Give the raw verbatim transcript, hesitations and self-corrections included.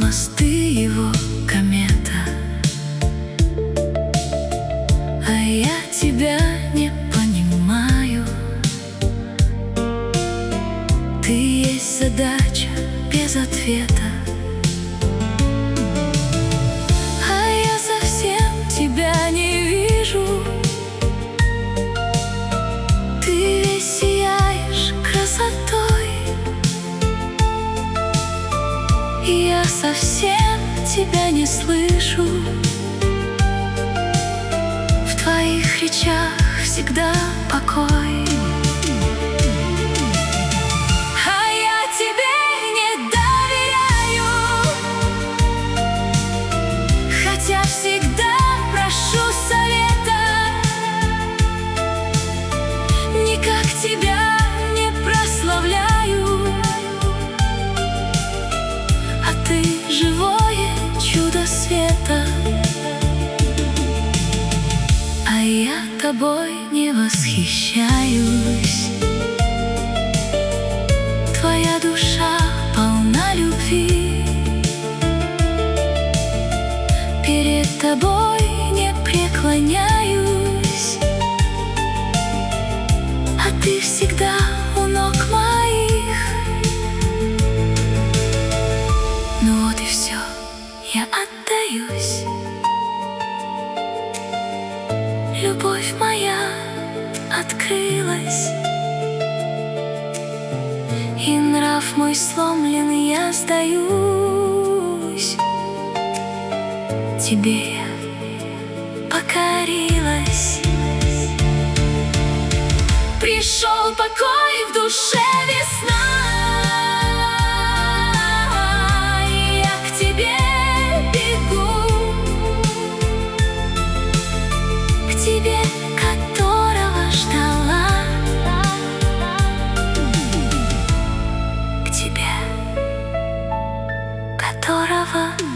мосты его комета, а я тебя не понимаю. Ты есть задача без ответа, а я совсем тебя не вижу. Ты весь сияешь красотой, и я совсем тебя не слышу. В твоих речах всегда покой, а я тебе не доверяю, хотя всегда прошу совета. Никак тебя не прославляю, а ты живое чудо света, а я тобой не восхищаюсь. Твоя душа полна любви, перед тобой не преклоняюсь, а ты всегда у ног моих. Ну вот и все, я отдаюсь. Любовь моя открылась, и нрав мой сломлен, я сдаюсь. Тебе я покорилась. Пришел покой, в душе весна, и я к тебе бегу, к тебе, которого ждала, к тебе, которого